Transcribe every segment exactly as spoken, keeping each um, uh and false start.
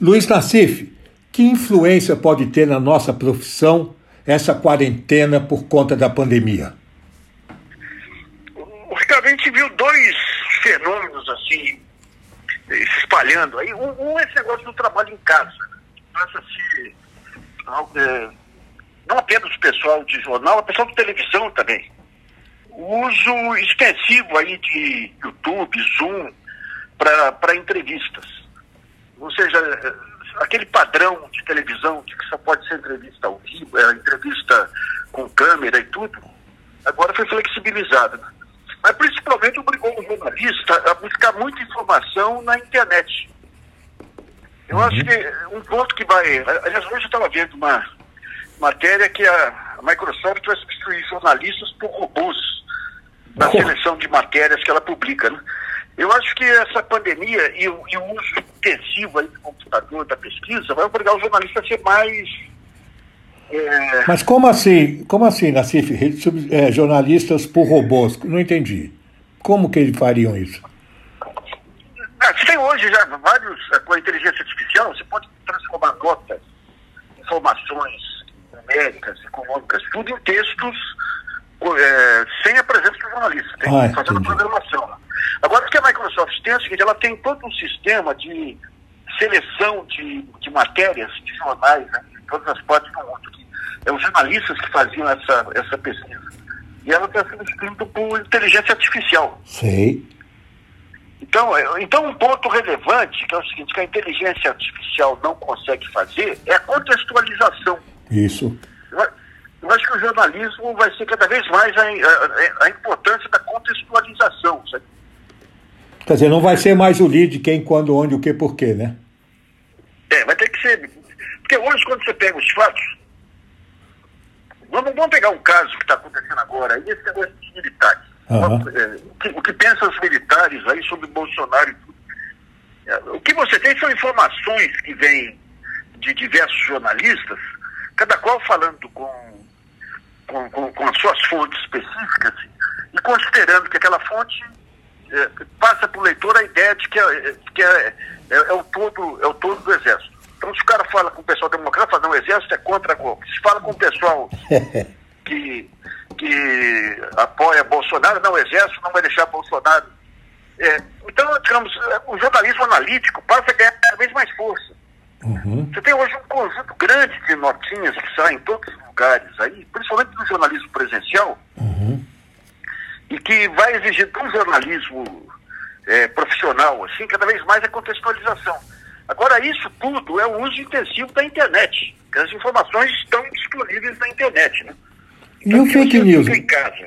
Luiz Nassif, que influência pode ter na nossa profissão essa quarentena por conta da pandemia? Ricardo, a gente viu dois fenômenos assim se espalhando aí. Um, um é esse negócio do trabalho em casa. Passa a ser é, não apenas o pessoal de jornal, o pessoal de televisão também. O uso extensivo aí de YouTube, Zoom, para entrevistas. Ou seja, aquele padrão de televisão de que só pode ser entrevista ao vivo, é, entrevista com câmera e tudo, agora foi flexibilizado. Né? Mas principalmente obrigou o jornalista a buscar muita informação na internet. Eu uhum. acho que um ponto que vai... Aliás, hoje eu estava vendo uma matéria que a Microsoft vai substituir jornalistas por robôs na oh. seleção de matérias que ela publica. Né? Eu acho que essa pandemia e o, e o uso intensivo aí do computador, da pesquisa, vai obrigar o jornalista a ser mais... É... Mas como assim, como assim, Nassif, é, jornalistas por robôs? Não entendi. Como que eles fariam isso? Ah, você tem hoje já vários, com a inteligência artificial, você pode transformar notas, informações numéricas, econômicas, tudo em textos é, sem a presença do jornalista, tem, ah, fazendo entendi. programação. Agora, o que a Microsoft tem é o seguinte, ela tem todo um sistema de seleção de, de matérias, de jornais, né, de todas as partes do mundo. Que é os jornalistas que faziam essa, essa pesquisa. E ela está sendo escrita por inteligência artificial. Sei. Então, então, um ponto relevante, que é o seguinte, que a inteligência artificial não consegue fazer, é a contextualização. Isso. Eu, eu acho que o jornalismo vai ser cada vez mais a, a, a importância da contextualização, sabe? Quer dizer, não vai ser mais o lead quem, quando, onde, o que, porquê, né? É, vai ter que ser... Porque hoje, quando você pega os fatos... Vamos, vamos pegar um caso que está acontecendo agora, aí, esse negócio dos militares. Uhum. O, que, o que pensam os militares aí sobre Bolsonaro e tudo. O que você tem são informações que vêm de diversos jornalistas, cada qual falando com, com, com, com as suas fontes específicas e considerando que aquela fonte é, passa para o leitor a ideia de que, é, que é, é, é, o todo, é o todo do Exército. Então, se o cara fala com o pessoal democrata, fala, não, o Exército é contra golpe. Se fala com o pessoal que, que apoia Bolsonaro, não, o Exército não vai deixar Bolsonaro. É, então, digamos, o jornalismo analítico passa a ganhar cada vez mais força. Uhum. Você tem hoje um conjunto grande de notinhas que saem em todos os lugares aí, principalmente do jornalismo presencial, uhum. e que vai exigir de um jornalismo é, profissional, assim, cada vez mais a contextualização. Agora, isso tudo é o uso intensivo da internet. As informações estão disponíveis na internet, né? E o fake news? Em casa.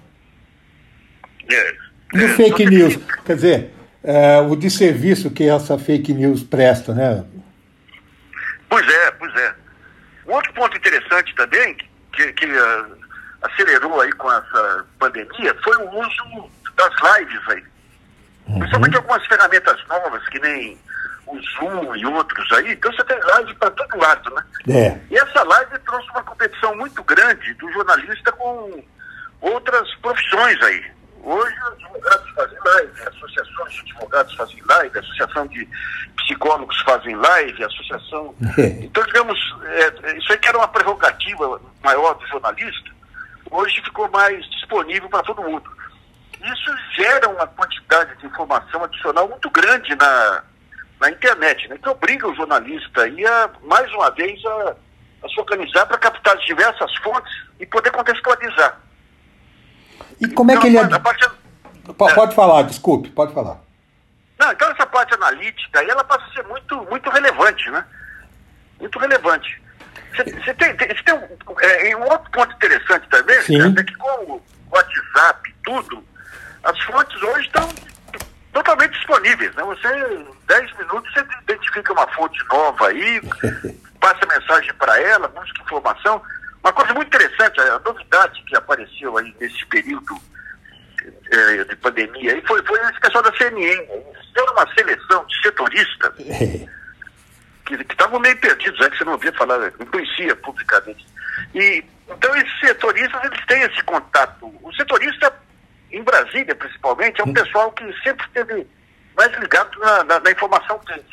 É, e o é, fake news? Que... Quer dizer, é, o desserviço que essa fake news presta, né? Pois é, pois é. Um outro ponto interessante também, que, que uh, acelerou aí com essa pandemia, foi o uso das lives aí. Uhum. Principalmente algumas ferramentas novas, que nem o Zoom e outros aí, então você tem live para todo lado, né? É. E essa live trouxe uma competição muito grande do jornalista com outras profissões aí. Hoje os advogados fazem live, associações de advogados fazem live, associação de psicólogos fazem live, associação... É. Então, digamos, é, isso aí que era uma prerrogativa maior do jornalista, hoje ficou mais disponível para todo mundo. Isso gera uma quantidade de informação adicional muito grande na... na internet, né? Que obriga o jornalista aí a, mais uma vez, a, a se organizar para captar diversas fontes e poder contextualizar. E como então, é que ele... A, a parte, P- pode é. falar, desculpe, pode falar. Não, então essa parte analítica aí, ela passa a ser muito, muito relevante, né? Muito relevante. Você tem, tem, tem um, é, um outro ponto interessante também, é que com o WhatsApp e tudo, as fontes hoje estão totalmente disponíveis, né? Você, em dez minutos, você identifica uma fonte nova aí, passa mensagem para ela, busca informação. Uma coisa muito interessante, a novidade que apareceu aí nesse período é, de pandemia aí foi, foi esse pessoal da C N N. Era uma seleção de setoristas que estavam meio perdidos, né, que você não ouvia falar, não conhecia publicamente. E, então, esses setoristas, eles têm esse contato. O setorista, em Brasília, principalmente, é um pessoal que sempre esteve mais ligado na, na, na informação quente, né?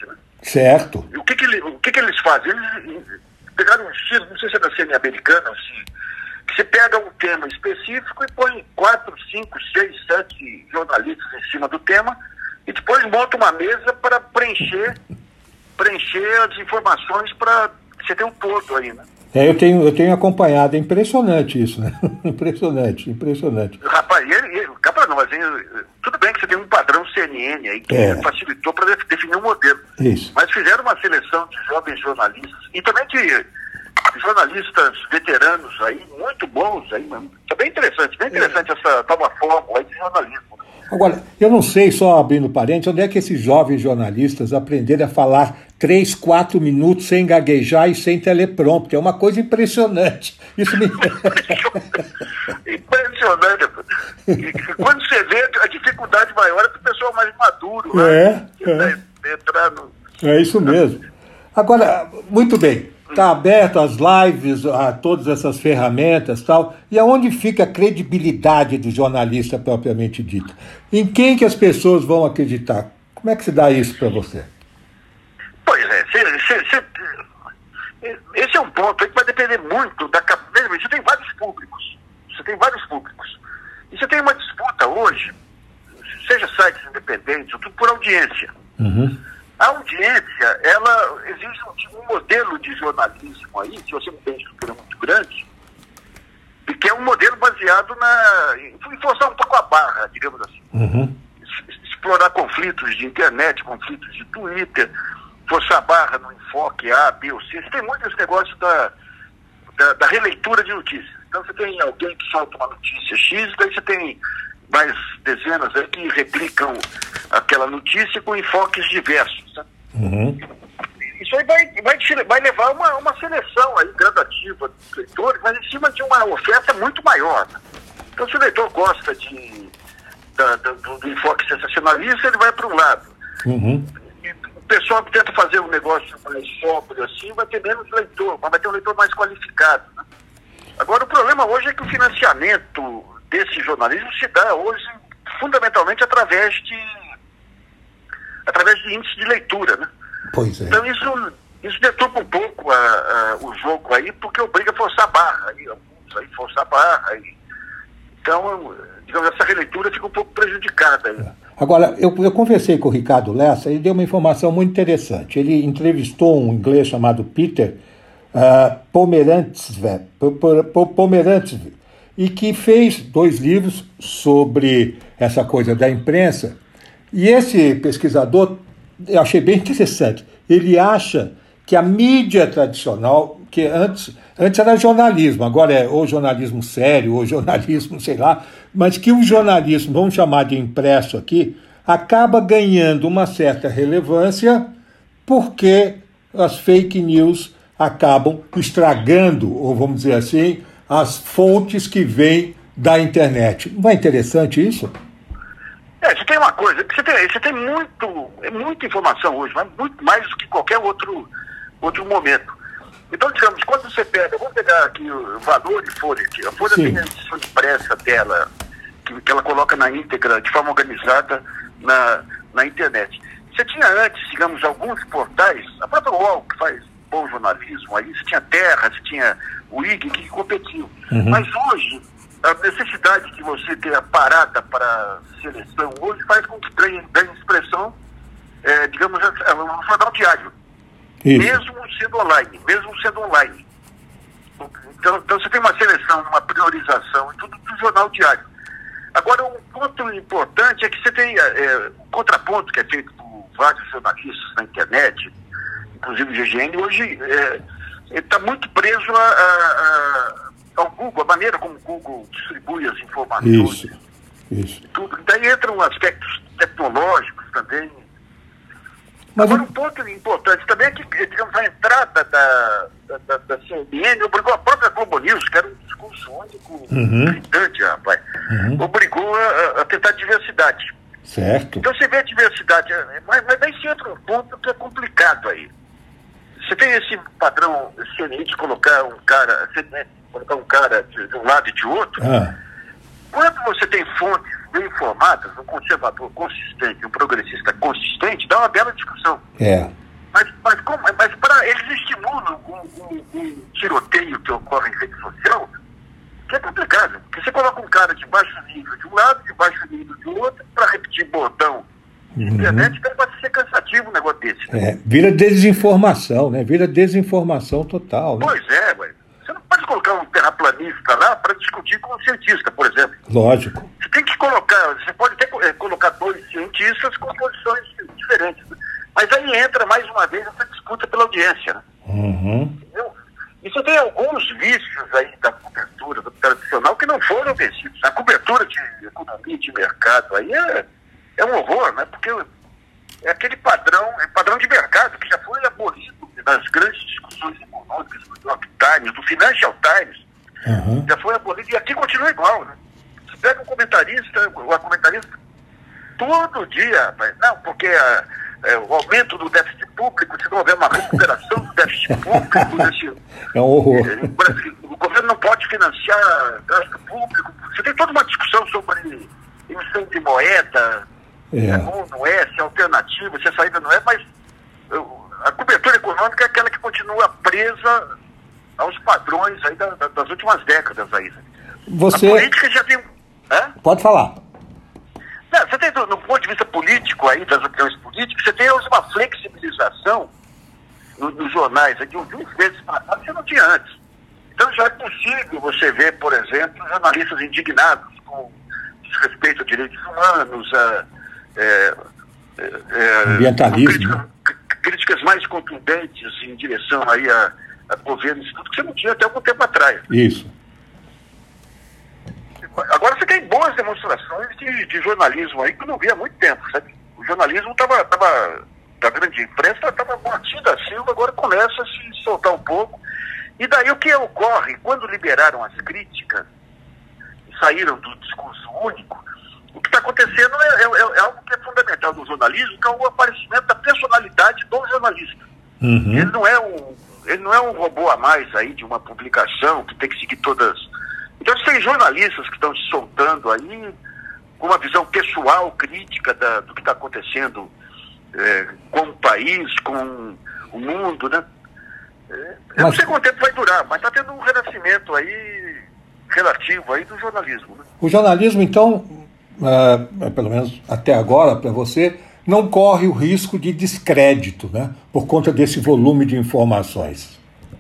Certo. E o que, que, ele, o que, que eles fazem? Eles pegaram um estilo, não sei se é da cena americana, assim, que você pega um tema específico e põe quatro, cinco, seis, sete jornalistas em cima do tema e depois monta uma mesa para preencher, preencher as informações para você ter um todo aí, né? É, eu tenho, eu tenho acompanhado, é impressionante isso, né? Impressionante, impressionante. Rapaz, ele, ele, capaz não, mas ele, tudo bem que você tem um padrão C N N aí que é. facilitou para definir um modelo. Isso. Mas fizeram uma seleção de jovens jornalistas e também de jornalistas veteranos aí, muito bons aí, é bem interessante, bem interessante é. essa nova fórmula aí de jornalismo. Agora, eu não sei, só abrindo parênteses, onde é que esses jovens jornalistas aprenderam a falar três, quatro minutos sem gaguejar e sem teleprompter? É uma coisa impressionante. Isso me... Impressionante. E quando você vê, a dificuldade maior é para o pessoal mais maduro. É, né? é. Entrar no... é isso mesmo. Agora, muito bem. Está aberto às lives, a todas essas ferramentas e tal. E aonde fica a credibilidade do jornalista propriamente dito? Em quem que as pessoas vão acreditar? Como é que se dá isso para você? Pois é, cê, cê, cê, esse é um ponto aí que vai depender muito da capacidade. Você tem vários públicos. Você tem vários públicos. E você tem uma disputa hoje, seja sites independentes, tudo por audiência. Uhum. A audiência, ela exige um, um modelo de jornalismo aí, se você não tem estrutura muito grande, e que é um modelo baseado na, em forçar um pouco a barra, digamos assim. Uhum. Explorar conflitos de internet, conflitos de Twitter, forçar a barra no enfoque A, B ou C. Você tem muito esse negócio da, da, da releitura de notícias. Então você tem alguém que solta uma notícia X, daí você tem mais dezenas aí que replicam aquela notícia com enfoques diversos. Né? Uhum. Isso aí vai, vai, vai levar uma, uma seleção aí gradativa dos leitores, mas em cima de uma oferta muito maior. Né? Então, se o leitor gosta de, da, da, do, do enfoque sensacionalista, ele vai para um lado. Uhum. E o pessoal que tenta fazer um negócio mais sóbrio assim, vai ter menos leitor, mas vai ter um leitor mais qualificado. Né? Agora, o problema hoje é que o financiamento desse jornalismo se dá hoje fundamentalmente através de através de índice de leitura, né? Pois é. Então isso, isso deturpa um pouco a, a, o jogo aí, porque obriga a forçar a barra, aí, alguns aí forçar a barra. Aí. Então, digamos, essa releitura fica um pouco prejudicada. Aí. Agora, eu, eu conversei com o Ricardo Lessa e deu uma informação muito interessante. Ele entrevistou um inglês chamado Peter uh, Pomerantsve, Pomerantsve, e que fez dois livros sobre essa coisa da imprensa. E esse pesquisador, eu achei bem interessante, ele acha que a mídia tradicional, que antes, antes era jornalismo, agora é ou jornalismo sério, ou jornalismo, sei lá, mas que o jornalismo, vamos chamar de impresso aqui, acaba ganhando uma certa relevância porque as fake news acabam estragando, ou vamos dizer assim, as fontes que vêm da internet. Não é interessante isso? É, você tem uma coisa, você tem, você tem muito, é muita informação hoje, mas muito mais do que qualquer outro, outro momento. Então, digamos, quando você pega, vamos pegar aqui o Valor e Folha, aqui. A Folha Sim. tem a edição impressa dela, que, que ela coloca na íntegra, de forma organizada, na, na internet. Você tinha antes, digamos, alguns portais, a própria U O L, que faz bom jornalismo, aí você tinha Terra, você tinha o I G, que competiam. Uhum. Mas hoje, a necessidade de você ter a parada para seleção hoje faz com que ganhe, ganhe expressão, é, digamos, um jornal diário. Isso. Mesmo sendo online, mesmo sendo online. Então, então você tem uma seleção, uma priorização e tudo do jornal diário. Agora, um ponto importante é que você tem é, um contraponto que é feito por vários jornalistas na internet, inclusive o G G N, hoje é, está muito preso a, a, a, ao Google, a maneira como o Google distribui as informações. Isso, isso. Tudo. Daí entram aspectos tecnológicos também. Mas agora, um ponto importante também é que, digamos, a entrada da, da, da, da C N N obrigou a própria Globo News, que era um discurso único, uhum. gritante, rapaz, uhum. obrigou a, a tentar diversidade. Certo. Então você vê a diversidade, mas, mas daí se entra um ponto que é complicado aí. Você tem esse padrão C N N de colocar um cara, colocar um cara de, de um lado e de outro. Ah. Quando você tem fontes bem informadas, um conservador consistente, um progressista consistente, dá uma bela discussão. É. Mas, mas, como, mas para eles estimulam um, um, um tiroteio que ocorre em rede social, que é complicado. Porque você coloca um cara de baixo nível de um lado, de baixo nível do outro, para repetir botão de Uhum. internet, então pode ser cansativo um negócio desse. Né? É, vira desinformação, né? Vira desinformação total. Né? Pois é, ué. Você não pode colocar um terraplanista lá para discutir com um cientista, por exemplo. Lógico. Você tem que colocar, você pode até é, colocar dois cientistas com posições diferentes. Né? Mas aí entra mais uma vez essa disputa pela audiência. Né? Uhum. Entendeu? E você tem alguns vícios aí da cobertura do tradicional que não foram vencidos. A cobertura de economia de mercado aí é, é um horror, né? Porque é aquele padrão, é padrão de mercado que já foi abolido nas grandes discussões econômicas do New York Times, do Financial Times, Uhum. já foi abolido e aqui continua igual, né? Você pega um comentarista, uma comentarista, todo dia, rapaz, não, porque a, é, o aumento do déficit público, se não houver uma recuperação do déficit público, desse, É um horror. é, o, Brasil, o governo não pode financiar gasto público. Você tem toda uma discussão sobre emissão de moeda, É. é bom, não é, se é alternativa, se a saída não é, mas eu, a cobertura econômica é aquela que continua presa aos padrões aí da, da, das últimas décadas aí. Você... A política já tem... Hã? Pode falar. Não, você tem, do, do ponto de vista político aí, das opiniões políticas, você tem uma flexibilização no, nos jornais aí, de uns meses para cá que você não tinha antes. Então já é possível você ver, por exemplo, jornalistas indignados com desrespeito a direitos humanos, a, é, é, ambientalismo. Crítica, críticas mais contundentes em direção aí a, a governos, tudo que você não tinha até algum tempo atrás. Isso. Agora você tem boas demonstrações de, de jornalismo aí que eu não vi há muito tempo, sabe? O jornalismo estava, tava, da grande imprensa, estava mantido a Silva, agora começa a se soltar um pouco. E daí o que ocorre? Quando liberaram as críticas e saíram do discurso único, o que está acontecendo é, é, é algo que é fundamental no jornalismo, que é o aparecimento da personalidade do jornalista. Uhum. Ele não é um, ele não é um robô a mais aí de uma publicação que tem que seguir todas. Então tem jornalistas que estão se soltando aí com uma visão pessoal, crítica da, do que está acontecendo é, com o país, com o mundo, né? É, eu Mas... não sei quanto tempo vai durar, mas está tendo um renascimento aí relativo aí do jornalismo, né? O jornalismo, então, uh, pelo menos até agora, para você, não corre o risco de descrédito, né? Por conta desse volume de informações.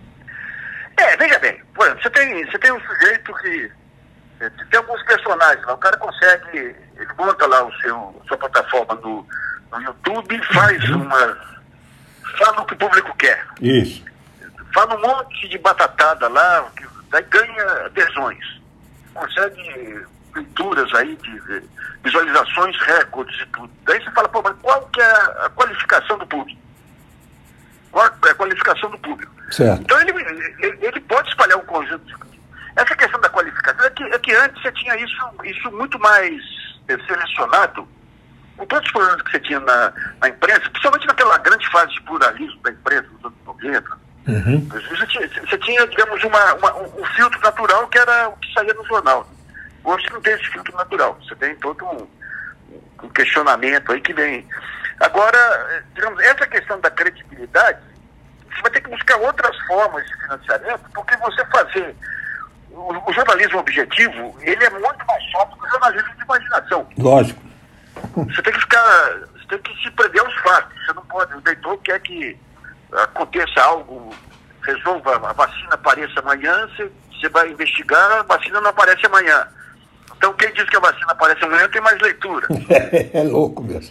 É, veja bem, por exemplo, você tem, você tem um sujeito que é, tem alguns personagens lá, o cara consegue, ele monta lá o seu, sua plataforma no, no YouTube e faz uma, fala o que o público quer. Isso. Fala um monte de batatada lá, que daí ganha adesões. Consegue pinturas aí de visualizações, recordes e tudo. Daí você fala, pô, mas qual que é a qualificação do público? Qual é a qualificação do público? Certo. Então ele, ele, ele pode espalhar um conjunto de... Essa questão da qualificação é que, é que antes você tinha isso, isso muito mais é, selecionado, com todos os problemas que você tinha na, na imprensa, principalmente naquela grande fase de pluralismo da imprensa, nos anos noventa. Uhum. Você tinha, você tinha, digamos, uma, uma, um filtro natural que era o que saía no jornal. Hoje não tem esse filtro natural. Você tem todo um, um questionamento aí que vem. Agora, digamos, essa questão da credibilidade, você vai ter que buscar outras formas de financiamento, porque você fazer o, o jornalismo objetivo, ele é muito mais chato que o jornalismo de imaginação. Lógico. Você tem que ficar, você tem que se prender aos fatos. Você não pode, o leitor quer que aconteça algo, resolva, a vacina apareça amanhã, você, você vai investigar, a vacina não aparece amanhã. Então quem diz que a vacina aparece amanhã tem mais leitura. É, é louco mesmo.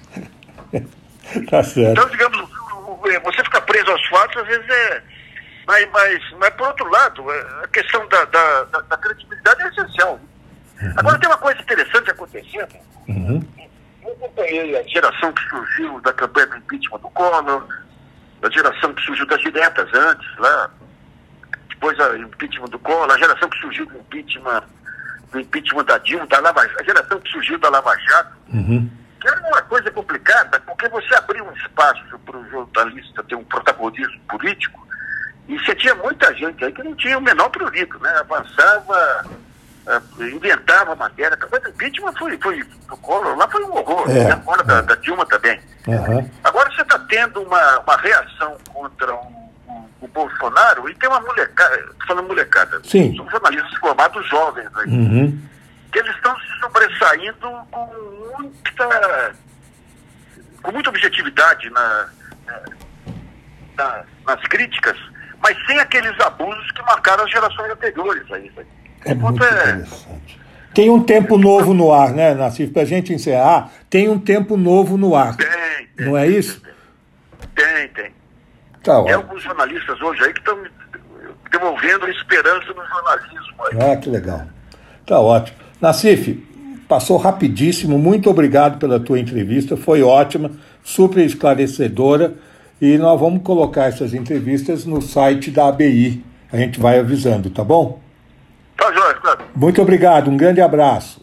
Tá certo. Então, digamos, você ficar preso aos fatos, às vezes é... Mas, mas, mas por outro lado, a questão da, da, da, da credibilidade é essencial. Uhum. Agora tem uma coisa interessante acontecendo. Uhum. Eu acompanhei a geração que surgiu da campanha do impeachment do Collor, a geração que surgiu das diretas antes, lá, depois o impeachment do Collor, a geração que surgiu do impeachment, do impeachment da Dilma, da Lava, a geração que surgiu da Lava Jato, Uhum. que era uma coisa complicada, porque você abriu um espaço para o jornalista ter um protagonismo político, e você tinha muita gente aí que não tinha o menor prurido, né? Avançava, uh, inventava matéria. A campanha do impeachment foi, foi do Collor, lá foi um horror, é, né? Fora é. da, da Dilma também. Uhum. Agora você está tendo uma, uma reação contra o, o, o Bolsonaro, e tem uma molecada, estou falando molecada, Sim. são jornalistas formados jovens aí, Uhum. que eles estão se sobressaindo com muita, com muita objetividade na, na, nas críticas, mas sem aqueles abusos que marcaram as gerações anteriores a isso. É muito interessante. Tem um tempo novo no ar, né, Nassif? Para a gente encerrar, tem um tempo novo no ar. Tem, tem. Não é isso? Tem, tem. Tá Tem ótimo. alguns jornalistas hoje aí que estão devolvendo a esperança no jornalismo. Aí. Ah, que legal. Tá ótimo. Nassif, passou rapidíssimo. Muito obrigado pela tua entrevista. Foi ótima, super esclarecedora. E nós vamos colocar essas entrevistas no site da A B I. A gente vai avisando, tá bom? Tá, Jorge, claro. Muito obrigado. Um grande abraço.